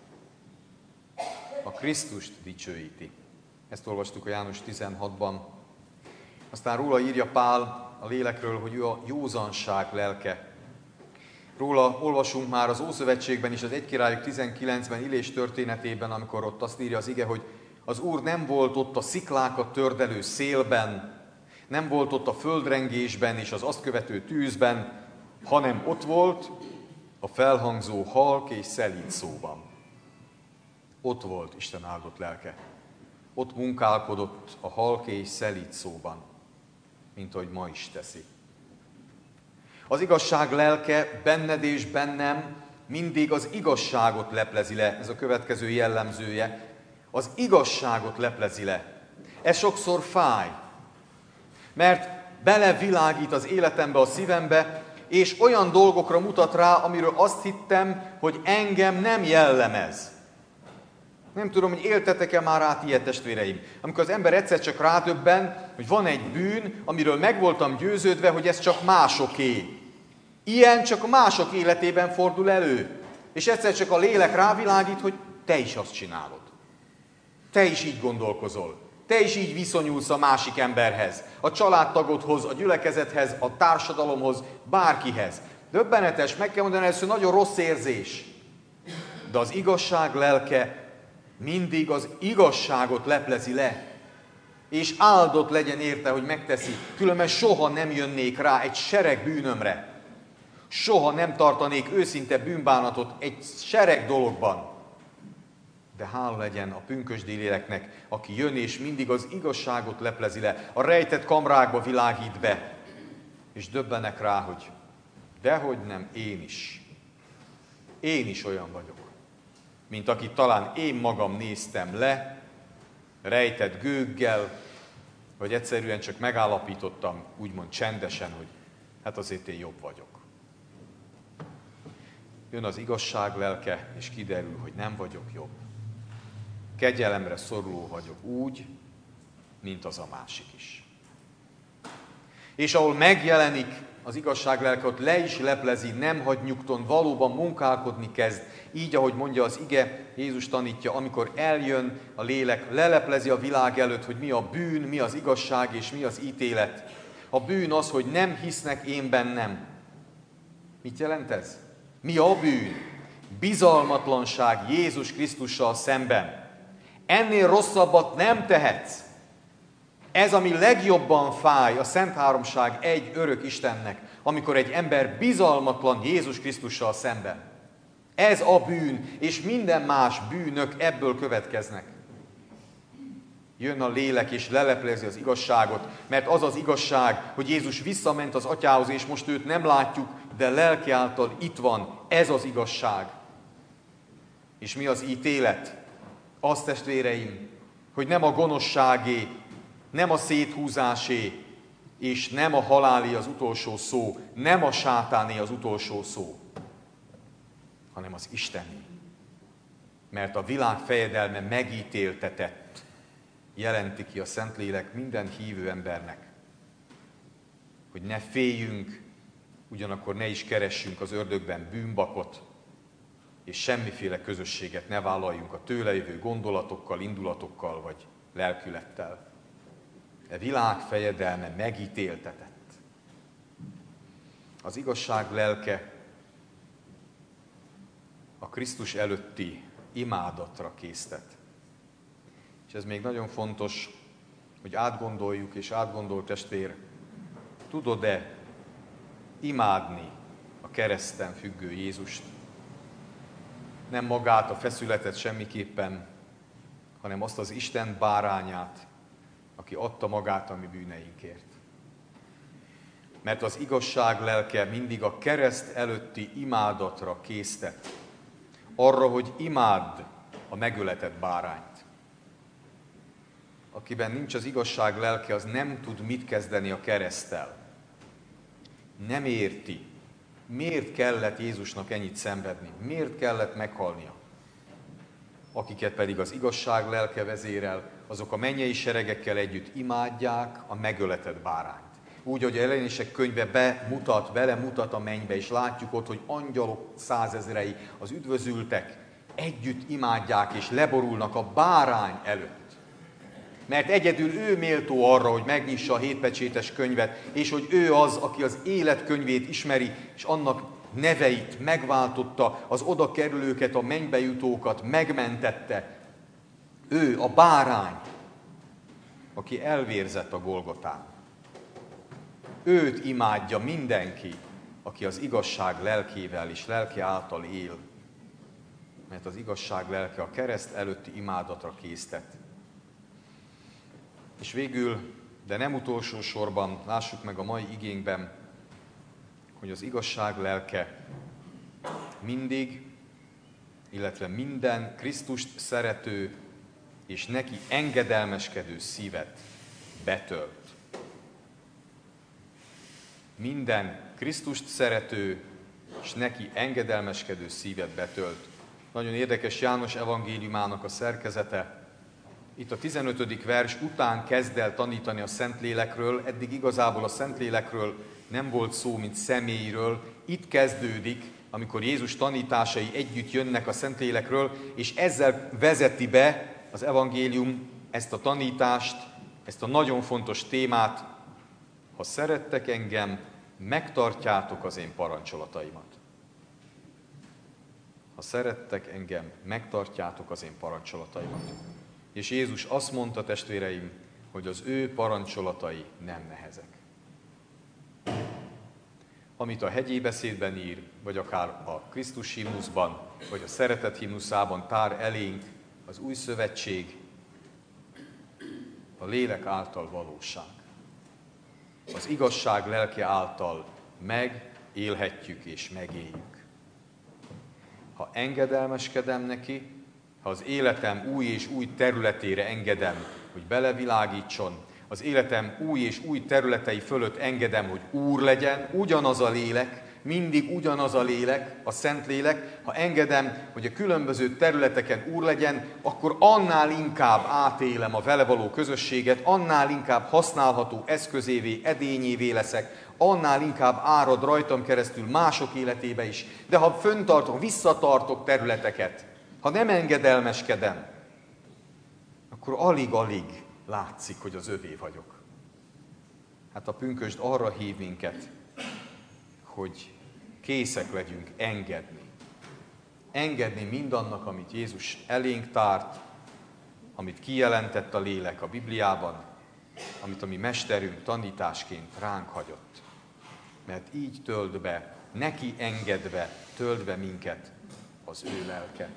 S1: A Krisztust dicsőíti. Ezt olvastuk a János tizenhatban. Aztán róla írja Pál a lélekről, hogy ő a józanság lelke. Róla olvasunk már az Ószövetségben is, az egy Királyok tizenkilencben, Illés történetében, amikor ott azt írja az ige, hogy az Úr nem volt ott a sziklákat tördelő szélben, nem volt ott a földrengésben és az azt követő tűzben, hanem ott volt a felhangzó halk és szelíd szóban. Ott volt Isten áldott lelke. Ott munkálkodott a halk és szelíd szóban, mint ahogy ma is teszi. Az igazság lelke benned és bennem mindig az igazságot leplezi le. Ez a következő jellemzője. Az igazságot leplezi le. Ez sokszor fáj, mert belevilágít az életembe, a szívembe, és olyan dolgokra mutat rá, amiről azt hittem, hogy engem nem jellemez. Nem tudom, hogy éltetek-e már át ilyet, testvéreim. Amikor az ember egyszer csak rádöbben, hogy van egy bűn, amiről meg voltam győződve, hogy ez csak másoké. Ilyen csak mások életében fordul elő. És egyszer csak a lélek rávilágít, hogy te is azt csinálod. Te is így gondolkozol. Te is így viszonyulsz a másik emberhez, a családtagodhoz, a gyülekezethez, a társadalomhoz, bárkihez. Döbbenetes, meg kell mondani, ez nagyon rossz érzés. De az igazság lelke mindig az igazságot leplezi le. És áldott legyen érte, hogy megteszi. Különben soha nem jönnék rá egy sereg bűnömre. Soha nem tartanék őszinte bűnbánatot egy sereg dologban. De hála legyen a pünkösdi léleknek, aki jön és mindig az igazságot leplezi le, a rejtett kamrákba világít be. És döbbenek rá, hogy dehogy nem, én is. Én is olyan vagyok, mint akit talán én magam néztem le, rejtett gőggel, vagy egyszerűen csak megállapítottam, úgymond csendesen, hogy hát azért én jobb vagyok. Jön az igazság lelke, és kiderül, hogy nem vagyok jobb. Kegyelemre szoruló vagyok úgy, mint az a másik is. És ahol megjelenik az igazság lelke, ott le is leplezi, nem hagy nyugton, valóban munkálkodni kezd. Így, ahogy mondja az ige, Jézus tanítja, amikor eljön a lélek, leleplezi a világ előtt, hogy mi a bűn, mi az igazság és mi az ítélet. A bűn az, hogy nem hisznek én bennem. Mit jelent ez? Mi a bűn? Bizalmatlanság Jézus Krisztussal szemben. Ennél rosszabbat nem tehetsz. Ez, ami legjobban fáj a Szent Háromság egy örök Istennek, amikor egy ember bizalmatlan Jézus Krisztussal szemben. Ez a bűn, és minden más bűnök ebből következnek. Jön a lélek, és leleplezi az igazságot, mert az az igazság, hogy Jézus visszament az Atyához, és most őt nem látjuk, de lelki által itt van. Ez az igazság. És mi az ítélet? Az, testvéreim, hogy nem a gonoszságé, nem a széthúzásé, és nem a halálé az utolsó szó, nem a sátáné az utolsó szó, hanem az Istené. Mert a világ fejedelme megítéltetett, jelenti ki a Szentlélek minden hívő embernek, hogy ne féljünk, ugyanakkor ne is keressünk az ördögben bűnbakot, és semmiféle közösséget ne vállaljunk a tőle jövő gondolatokkal, indulatokkal vagy lelkülettel. A világ fejedelme megítéltetett. Az igazság lelke a Krisztus előtti imádatra késztet. És ez még nagyon fontos, hogy átgondoljuk, és átgondol testvér, tudod-e imádni a kereszten függő Jézust? Nem magát, a feszületet semmiképpen, hanem azt az Isten bárányát, aki adta magát a mi bűneinkért. Mert az igazság lelke mindig a kereszt előtti imádatra késztet. Arra, hogy imádd a megöletett bárányt. Akiben nincs az igazság lelke, az nem tud mit kezdeni a kereszttel. Nem érti, miért kellett Jézusnak ennyit szenvedni, miért kellett meghalnia. Akiket pedig az igazság lelke vezérel, azok a mennyei seregekkel együtt imádják a megöletett bárányt. Úgy, hogy a Jelenések könyve bemutat, belemutat a mennybe, és látjuk ott, hogy angyalok százezrei, az üdvözültek, együtt imádják és leborulnak a bárány előtt. Mert egyedül ő méltó arra, hogy megnyissa a hétpecsétes könyvet, és hogy ő az, aki az élet könyvét ismeri, és annak neveit megváltotta, az oda kerülőket, a mennybe jutókat megmentette. Ő a bárány, aki elvérzett a Golgotán. Őt imádja mindenki, aki az igazság lelkével és lelke által él. Mert az igazság lelke a kereszt előtti imádatra késztet. És végül, de nem utolsó sorban, lássuk meg a mai igénkben, hogy az igazság lelke mindig, illetve minden Krisztust szerető és neki engedelmeskedő szívet betölt. Minden Krisztust szerető és neki engedelmeskedő szívet betölt. Nagyon érdekes János evangéliumának a szerkezete. Itt a tizenötödik vers után kezd el tanítani a Szentlélekről, eddig igazából a Szentlélekről nem volt szó, mint személyről. Itt kezdődik, amikor Jézus tanításai együtt jönnek a Szentlélekről, és ezzel vezeti be az evangélium ezt a tanítást, ezt a nagyon fontos témát. Ha szerettek engem, megtartjátok az én parancsolataimat. Ha szerettek engem, megtartjátok az én parancsolataimat. És Jézus azt mondta, testvéreim, hogy az ő parancsolatai nem nehezek. Amit a hegyi beszédben ír, vagy akár a Krisztus himnuszban, vagy a szeretet himnuszában tár elénk, az új szövetség, a lélek által valóság. Az igazság lelke által megélhetjük és megéljük. Ha engedelmeskedem neki, ha az életem új és új területére engedem, hogy belevilágítson, az életem új és új területei fölött engedem, hogy Úr legyen, ugyanaz a lélek, mindig ugyanaz a lélek, a Szentlélek, ha engedem, hogy a különböző területeken Úr legyen, akkor annál inkább átélem a vele való közösséget, annál inkább használható eszközévé, edényévé leszek, annál inkább árad rajtam keresztül mások életébe is. De ha föntartok, visszatartok területeket, ha nem engedelmeskedem, akkor alig-alig látszik, hogy az övé vagyok. Hát a pünkösd arra hív minket, hogy készek legyünk engedni. Engedni mindannak, amit Jézus elénk tárt, amit kijelentett a lélek a Bibliában, amit a mi mesterünk tanításként ránk hagyott. Mert így tölt be, neki engedve tölt be minket az ő lelke.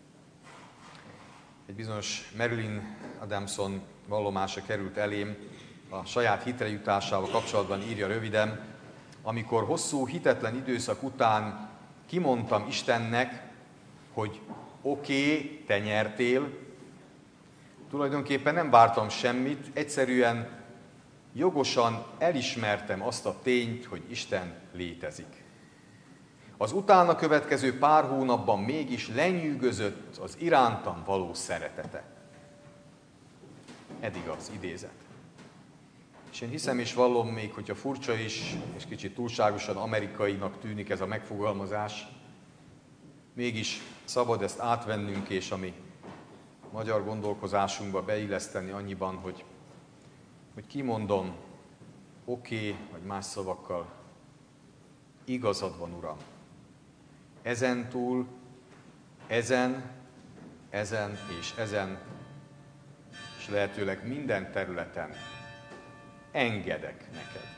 S1: Egy bizonyos Marilyn Adamson vallomása került elém, a saját hitre jutásával kapcsolatban írja röviden: amikor hosszú hitetlen időszak után kimondtam Istennek, hogy oké, okay, te nyertél, tulajdonképpen nem vártam semmit, egyszerűen jogosan elismertem azt a tényt, hogy Isten létezik. Az utána következő pár hónapban mégis lenyűgözött az irántam való szeretete. Eddig az idézet. És én hiszem és vallom, még hogyha furcsa is, és kicsit túlságosan amerikainak tűnik ez a megfogalmazás, mégis szabad ezt átvennünk, és ami magyar gondolkozásunkba beilleszteni annyiban, hogy, hogy kimondom, oké, okay, vagy más szavakkal, igazad van, Uram. Ezen túl, ezen, ezen és ezen, és lehetőleg minden területen engedek neked.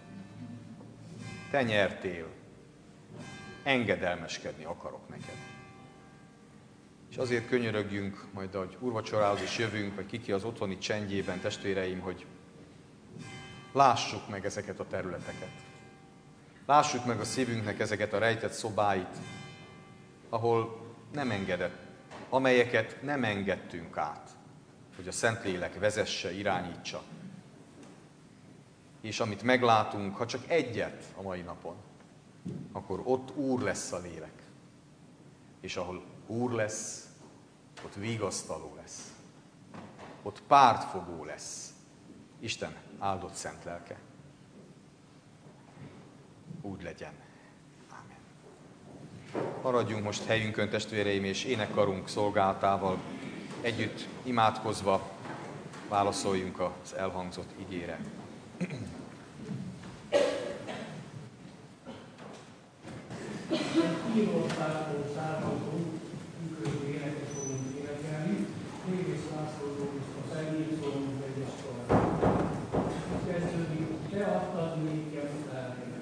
S1: Te nyertél, engedelmeskedni akarok neked. És azért könyörögjünk, majd ahogy úrvacsorához is jövünk, vagy kiki az otthoni csendjében, testvéreim, hogy lássuk meg ezeket a területeket. Lássuk meg a szívünknek ezeket a rejtett szobáit, ahol nem engedett, amelyeket nem engedtünk át, hogy a Szentlélek vezesse, irányítsa. És amit meglátunk, ha csak egyet a mai napon, akkor ott Úr lesz a lélek. És ahol Úr lesz, ott vigasztaló lesz. Ott pártfogó lesz Isten áldott szent lelke. Úgy legyen. Ámen. Maradjunk most helyünkön, testvéreim, és énekkarunk szolgálatával együtt imádkozva válaszoljunk az elhangzott igére.
S2: Írországból származó ükröző éneket fogunk énekelni. Révész Lászlóról a Szegényszólunk egyes tovább. Kezdődik, te adtad nékem lelkemet.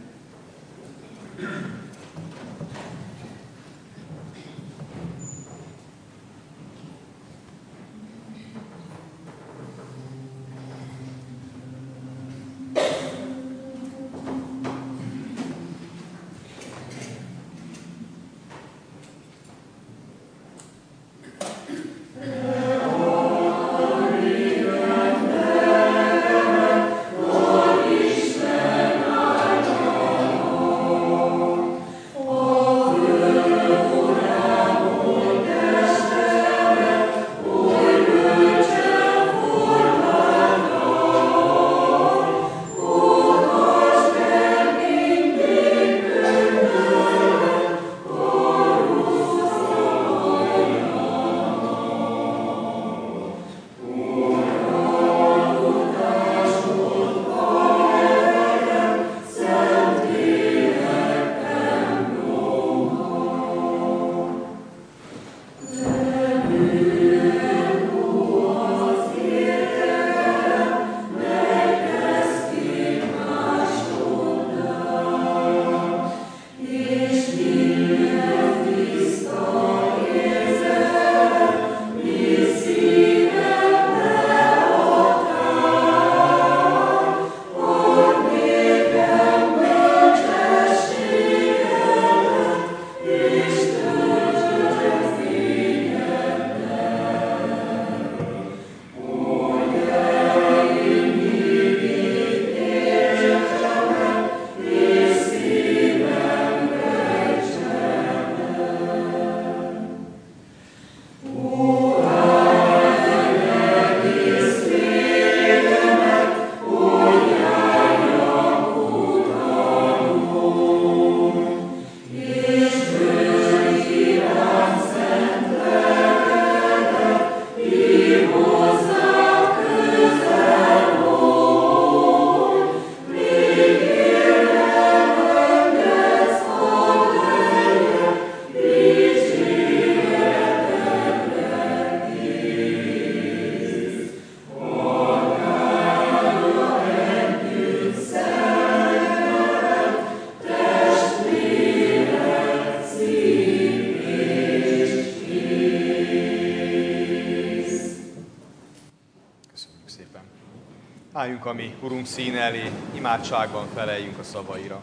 S1: Álljunk a mi Urunk színe elé, imádságban feleljünk a szavaira.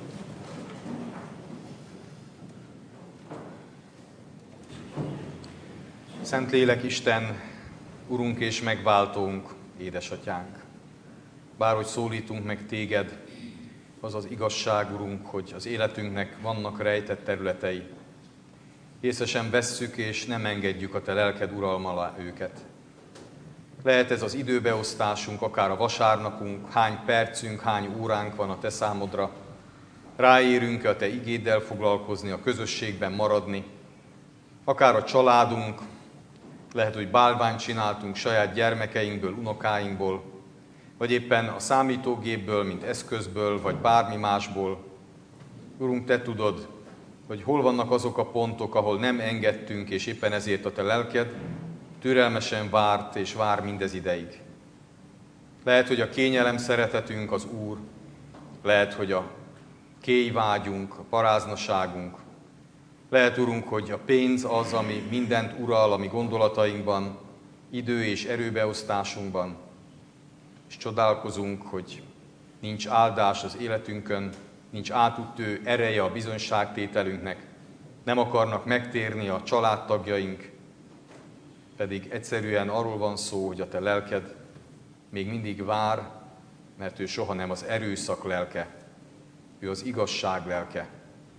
S1: Szentlélek Isten, Urunk és megváltónk, édesatyánk. Bárhogy szólítunk meg téged, az az igazság, Urunk, hogy az életünknek vannak rejtett területei. Észesen vesszük és nem engedjük a te lelked uralma alá őket. Lehet ez az időbeosztásunk, akár a vasárnapunk, hány percünk, hány óránk van a te számodra. Ráérünk-e a te igéddel foglalkozni, a közösségben maradni. Akár a családunk, lehet, hogy bálványt csináltunk saját gyermekeinkből, unokáinkból, vagy éppen a számítógépből, mint eszközből, vagy bármi másból. Urunk, te tudod, hogy hol vannak azok a pontok, ahol nem engedtünk, és éppen ezért a te lelked türelmesen várt és vár mindez ideig. Lehet, hogy a kényelem szeretetünk az Úr, lehet, hogy a kélyvágyunk, a paráznaságunk, lehet, Urunk, hogy a pénz az, ami mindent ural, ami gondolatainkban, idő és erőbeosztásunkban, és csodálkozunk, hogy nincs áldás az életünkön, nincs átütő ereje a bizonyságtételünknek, nem akarnak megtérni a családtagjaink, pedig egyszerűen arról van szó, hogy a te lelked még mindig vár, mert ő soha nem az erőszak lelke, ő az igazság lelke,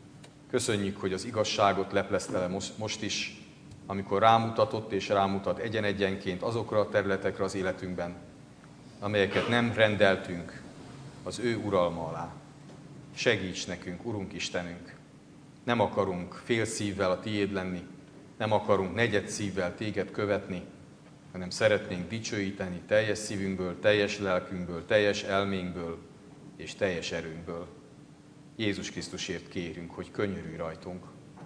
S1: Köszönjük, hogy az igazságot leplezte le most is, amikor rámutatott és rámutat egyen-egyenként azokra a területekre az életünkben, amelyeket nem rendeltünk az ő uralma alá. Segíts nekünk, Urunk Istenünk! Nem akarunk fél szívvel a tiéd lenni, nem akarunk negyed szívvel téged követni, hanem szeretnénk dicsőíteni teljes szívünkből, teljes lelkünkből, teljes elménkből és teljes erőnkből. Jézus Krisztusért kérünk, hogy könyörülj rajtunk.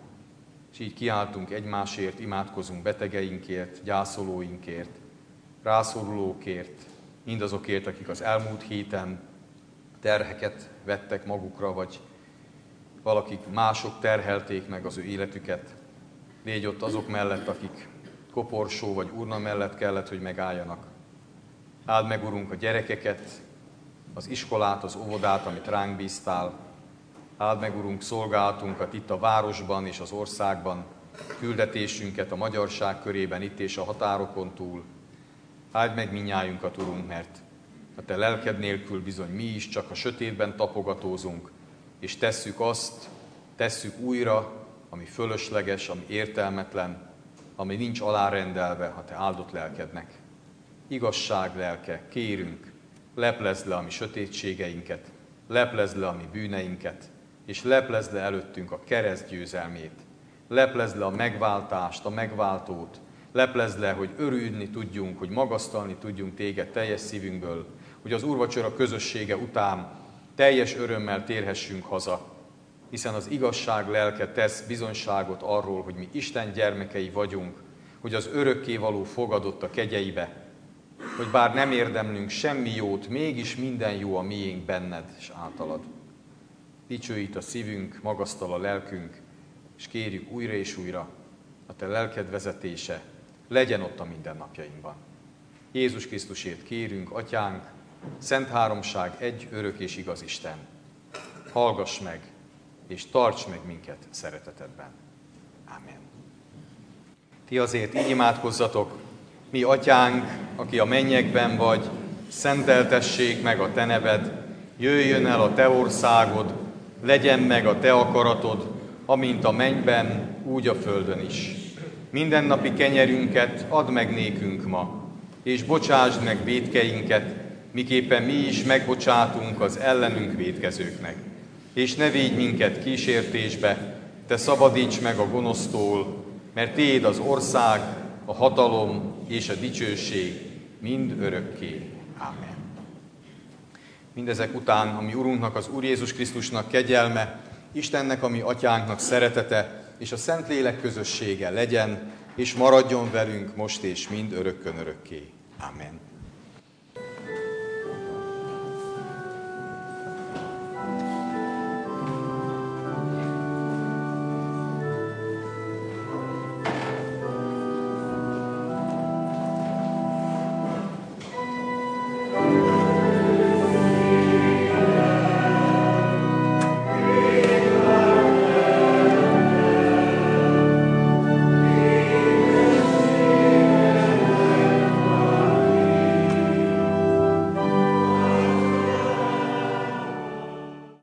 S1: És így kiáltunk egymásért, imádkozunk betegeinkért, gyászolóinkért, rászorulókért, mindazokért, akik az elmúlt héten terheket vettek magukra, vagy valakik mások terhelték meg az ő életüket. Légy ott azok mellett, akik koporsó vagy urna mellett kellett, hogy megálljanak. Áld meg, Urunk, a gyerekeket, az iskolát, az óvodát, amit ránk bíztál. Áld meg, Urunk, szolgálatunkat itt a városban és az országban, küldetésünket a magyarság körében, itt és a határokon túl. Áld meg mindnyájunkat, Urunk, mert a Te lelked nélkül bizony mi is csak a sötétben tapogatózunk, és tesszük azt, tesszük újra, ami fölösleges, ami értelmetlen, ami nincs alárendelve a Te áldott lelkednek. Igazság lelke, kérünk, leplezd le a mi sötétségeinket, leplezd le a mi bűneinket, és leplezd le előttünk a kereszt győzelmét. Leplezd le a megváltást, a megváltót, leplezd le, hogy örülni tudjunk, hogy magasztalni tudjunk téged teljes szívünkből, hogy az úrvacsora közössége után teljes örömmel térhessünk haza, hiszen az igazság lelke tesz bizonyságot arról, hogy mi Isten gyermekei vagyunk, hogy az örökkévaló fogadott a kegyeibe, hogy bár nem érdemlünk semmi jót, mégis minden jó a miénk benned és általad. Dicsőít a szívünk, magasztal a lelkünk, és kérjük újra és újra, a Te lelked vezetése legyen ott a mindennapjainkban. Jézus Krisztusért kérünk, Atyánk, Szent Háromság, egy örök és igaz Isten. Hallgass meg, és tarts meg minket szeretetedben. Amen. Ti azért így imádkozzatok: mi Atyánk, aki a mennyekben vagy, szenteltessék meg a Te neved, jöjjön el a Te országod, legyen meg a Te akaratod, amint a mennyben, úgy a földön is. Mindennapi kenyerünket add meg nékünk ma, és bocsásd meg vétkeinket, miképpen mi is megbocsátunk az ellenünk vétkezőknek. És ne védj minket kísértésbe, Te szabadíts meg a gonosztól, mert Tiéd az ország, a hatalom és a dicsőség mind örökké. Ámen. Mindezek után, ami Urunknak, az Úr Jézus Krisztusnak kegyelme, Istennek, ami Atyánknak szeretete, és a Szentlélek közössége legyen, és maradjon velünk most és mind örökkön örökké. Amen.